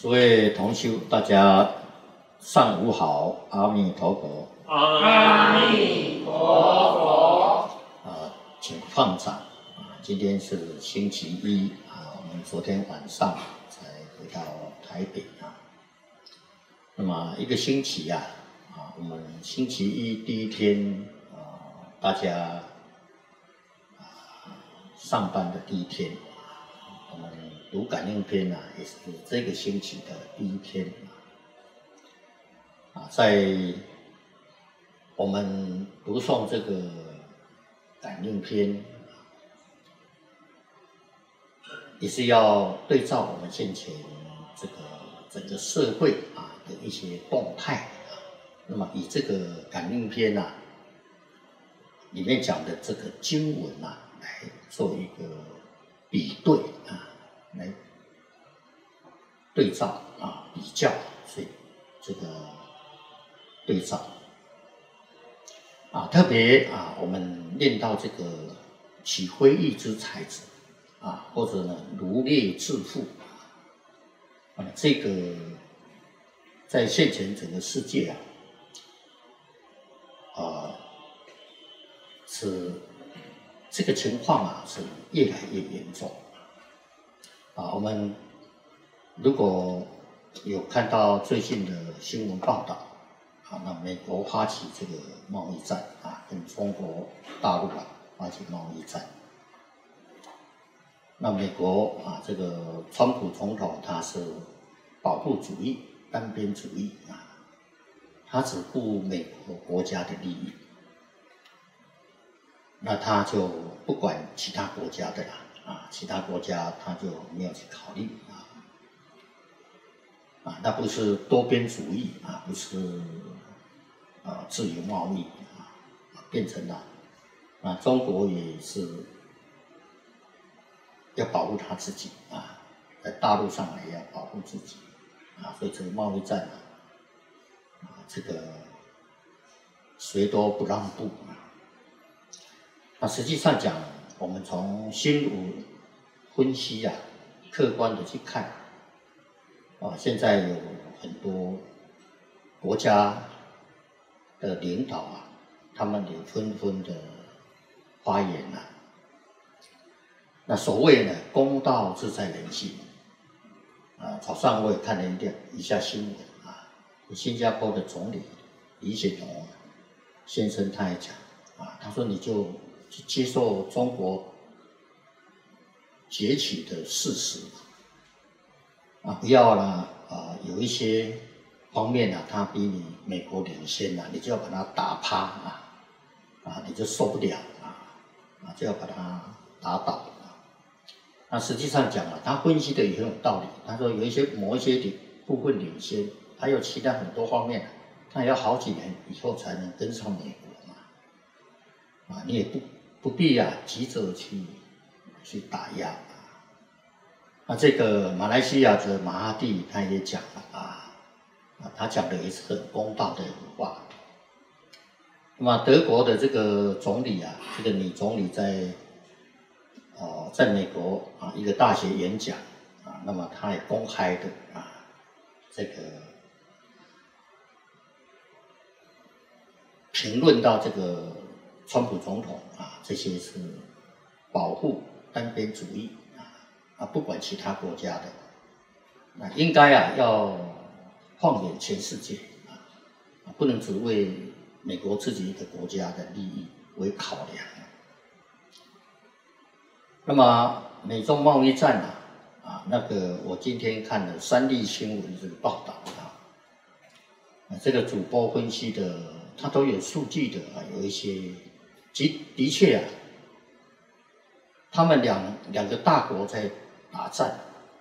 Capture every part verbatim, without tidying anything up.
诸位同修，大家上午好，阿弥陀佛。 阿弥陀佛。 啊，请放掌。啊，今天是星期一啊，我们昨天晚上才回到台北啊。那么一个星期呀、啊，啊，我们星期一第一天啊，大家啊上班的第一天，我们读感应篇啊，也是这个星期的第一天啊，在我们读诵这个感应篇，也是要对照我们现前这个整个社会啊的一些动态啊，那么以这个感应篇啊里面讲的这个经文啊，来做一个比对啊，来对照啊比较，所以这个对照。啊，特别啊，我们念到这个取非义之财者，啊，或者呢如劣致富，啊，这个在现前整个世界啊，啊，是这个情况啊是越来越严重。啊，我们如果有看到最近的新闻报道。啊，那美国发起这个贸易战啊，跟中国大陆啊发起贸易战。那美国啊，这个川普总统他是保护主义、单边主义啊，他只顾美国国家的利益，那他就不管其他国家的啦啊，其他国家他就没有去考虑啊。啊，那不是多边主义啊，不是啊自由贸易啊，变成了啊中国也是要保护他自己啊，在大陆上也要保护自己啊，所以这个贸易战啊，啊这个谁都不让步啊。那实际上讲，我们从新闻分析啊，客观的去看。啊，现在有很多国家的领导啊，他们也纷纷的发言了、啊。那所谓呢，公道自在人心。啊，早上我也看了一点一下新闻啊，新加坡的总理李显龙先生他也讲啊，他说你就去接受中国崛起的事实。啊，不要啦，啊，有一些方面啊，它比你美国领先啊，你就要把它打趴啊，啊，你就受不了啊，啊，就要把它打倒啊。那实际上讲啊，他分析的也很有道理。他说有一些某一些领部分领先，还有其他很多方面，他也要好几年以后才能跟上美国嘛，啊，你也不不必啊急着去去打压。那这个马来西亚的马哈蒂他也讲了啊，啊，他讲的也是很公道的话。那么德国的这个总理啊，这个女总理在呃在美国啊一个大学演讲啊，那么他也公开的啊这个评论到这个川普总统啊，这些是保护单边主义。啊，不管其他国家的，那应该啊要放眼全世界啊，不能只为美国自己一个国家的利益为考量。那么美中贸易战啊，啊那个我今天看了三立新闻这个报道啊，这个主播分析的，他都有数据的啊，有一些的的确啊，他们两两个大国在打战，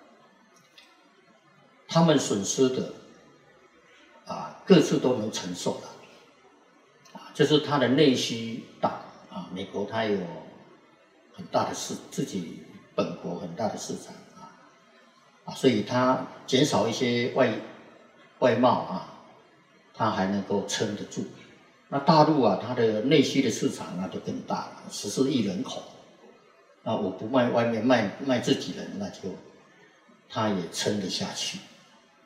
他们损失的啊，各自都能承受的，啊，就是他的内需大啊，美国它有很大的市，自己本国很大的市场啊，啊，所以它减少一些外外贸啊，它还能够撑得住。那大陆啊，它的内需的市场那就更大了，十四亿人口。那我不卖外面，卖卖自己人，那就他也撑得下去。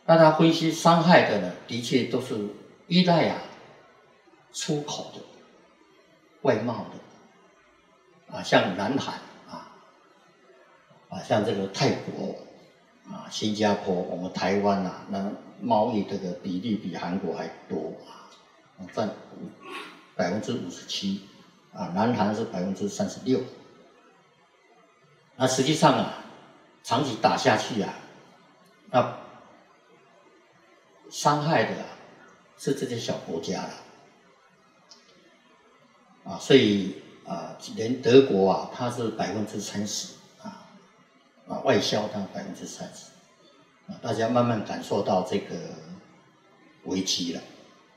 那他分析伤害的呢，的确都是依赖啊出口的、外贸的啊，像南韩啊啊，像这个泰国啊、新加坡，我们台湾啊，那贸易这个比例比韩国还多啊，占百分之五十七啊，南韩是百分之三十六。那实际上啊，长期打下去啊，那伤害的啊是这些小国家了啊，所以啊，连德国啊，它是百分之三十啊，啊外销它百分之三十啊，大家慢慢感受到这个危机了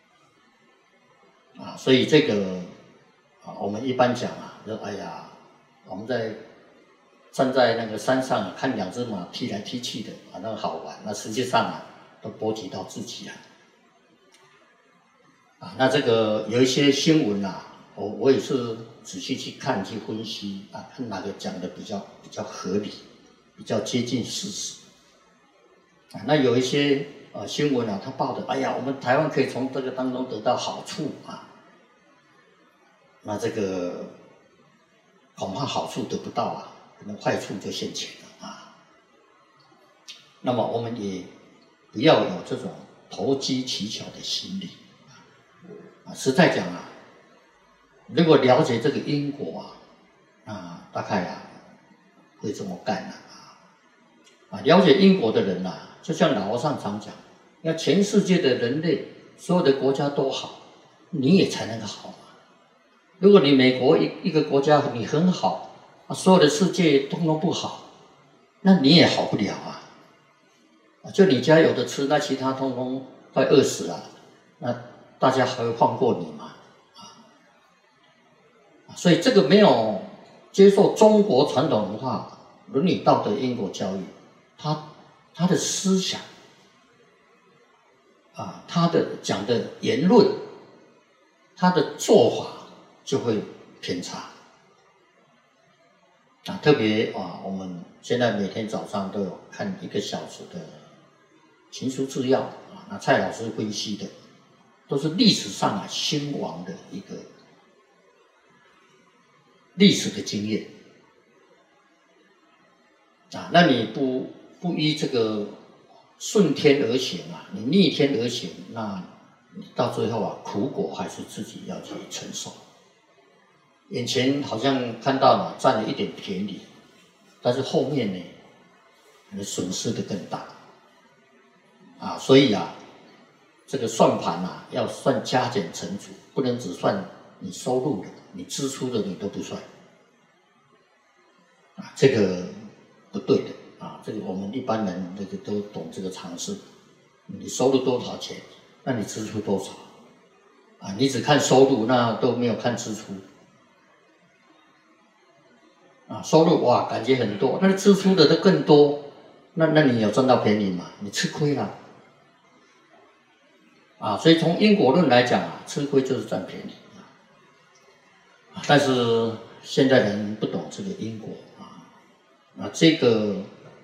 啊，所以这个啊，我们一般讲啊，说哎呀，我们在站在那个山上看两只马踢来踢去的啊，那个好玩。那实际上啊，都波及到自己了。啊，那这个有一些新闻啊，我我也是仔细去看去分析啊，看哪个讲的比较比较合理，比较接近事实。啊，那有一些呃新闻啊，他报的，哎呀，我们台湾可以从这个当中得到好处啊。那这个恐怕好处得不到啊。可能坏处就现前了啊。那么我们也不要有这种投机取巧的心理啊。实在讲啊，如果了解这个因果啊，啊，大概啊会这么干了啊。啊，了解因果的人啊，就像老和尚常讲，要全世界的人类，所有的国家都好，你也才能好嘛。如果你美国一一个国家你很好。啊，所有的世界通通不好，那你也好不了啊！就你家有的吃，那其他通通快饿死了，那大家还会放过你吗？啊，所以这个没有接受中国传统文化伦理道德因果教育，他他的思想啊，他的讲的言论，他的做法就会偏差。啊，特别啊，我们现在每天早上都有看一个小时的秦书治要啊，那蔡老师分析的都是历史上啊兴亡的一个历史的经验啊，那你不不依这个顺天而行啊，你逆天而行，那你到最后啊，苦果还是自己要去承受。眼前好像看到了占了一点便宜，但是后面呢，你损失的更大啊！所以啊，这个算盘啊，要算加减乘除，不能只算你收入的，你支出的你都不算啊，这个不对的啊！这个我们一般人这个都懂这个常识，你收入多少钱，那你支出多少啊？你只看收入，那都没有看支出。啊，收入哇，感觉很多，但是支出的都更多，那那你有赚到便宜吗？你吃亏了，啊，所以从因果论来讲啊，吃亏就是占便宜啊。但是现在人不懂这个因果啊，啊，这个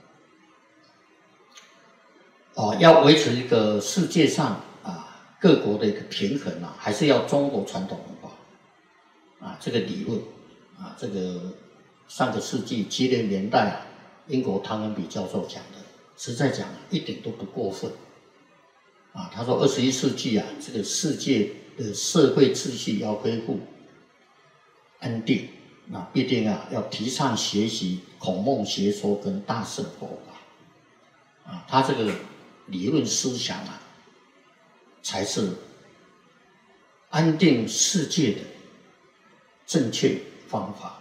哦，要维持一个世界上啊各国的一个平衡啊，还是要中国传统文化啊这个理论啊这个。上个世纪七零年代啊，英国汤恩比教授讲的，实在讲一点都不过分啊。他说，二十一世纪啊，这个世界的社会秩序要恢复安定，那必定啊要提倡学习孔孟学说跟大乘佛法啊。他这个理论思想啊，才是安定世界的正确方法。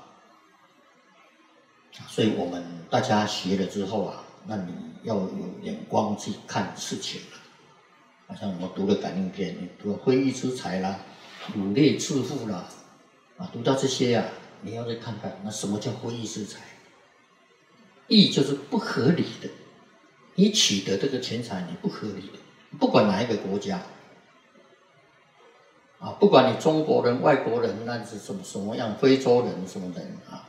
所以我们大家学了之后啊，那你要有眼光去看事情了。好像我们读了感应篇，你读了非义之财啦，乳类致富啦，啊，读到这些啊，你要再看看，那什么叫非义之财？义就是不合理的，你取得这个钱财你不合理的，不管哪一个国家，啊，不管你中国人、外国人，那是什么什么样，非洲人什么人啊？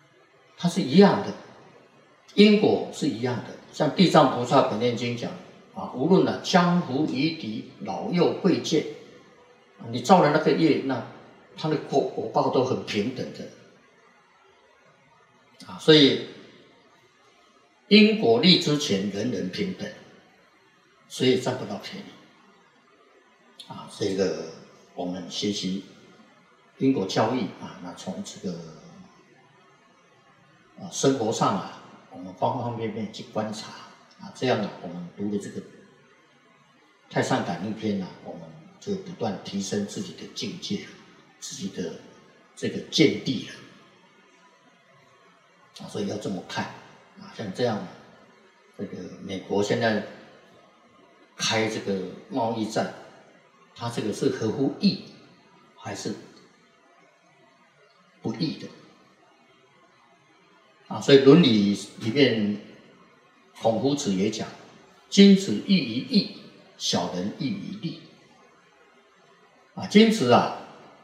它是一样的，因果是一样的。像地藏菩萨本愿经讲， 啊，无论呢、啊、江湖夷狄、老幼贵贱，你造了那个业，那它的果果报都很平等的啊，所以因果立之前，人人平等，所以占不到便宜啊。这个我们学习因果教育啊，那从这个啊生活上啊，我们方方面面去观察啊，这样呢，我们读的这个《太上感应篇》啊，我们就不断提升自己的境界，自己的这个见地啊，所以要这么看啊，像这样，这个美国现在开这个贸易战，它这个是合乎义还是不义的啊？所以《伦理》里面孔夫子也讲：“君子喻于义，小人喻于利。”啊，君子啊，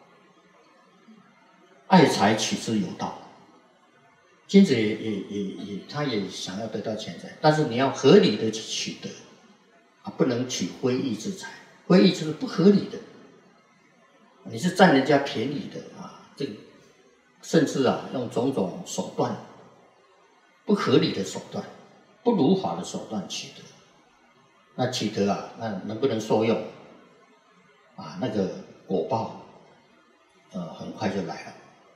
爱财取之有道。君子也也也也，他也想要得到钱财，但是你要合理的去取得，啊，不能取非义之财，非义就是不合理的，你是占人家便宜的啊，这个甚至啊用种种手段，不合理的手段，不如法的手段取得，那取得啊，那能不能受用？啊，那个果报，呃，很快就来了。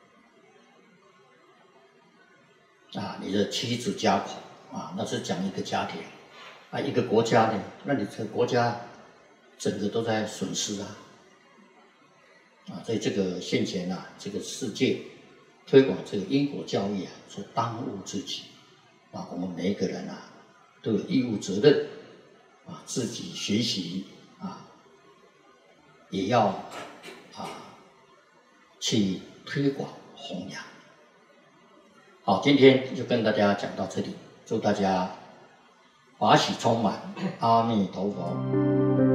啊，你的妻子家口啊，那是讲一个家庭啊，一个国家呢，那你这个国家整个都在损失啊，啊，所以这个现前啊，这个世界推广这个因果教育啊，是当务之急啊，我们每一个人啊，都有义务责任啊，自己学习啊，也要啊去推广弘扬。好，今天就跟大家讲到这里，祝大家法喜充满，阿弥陀佛。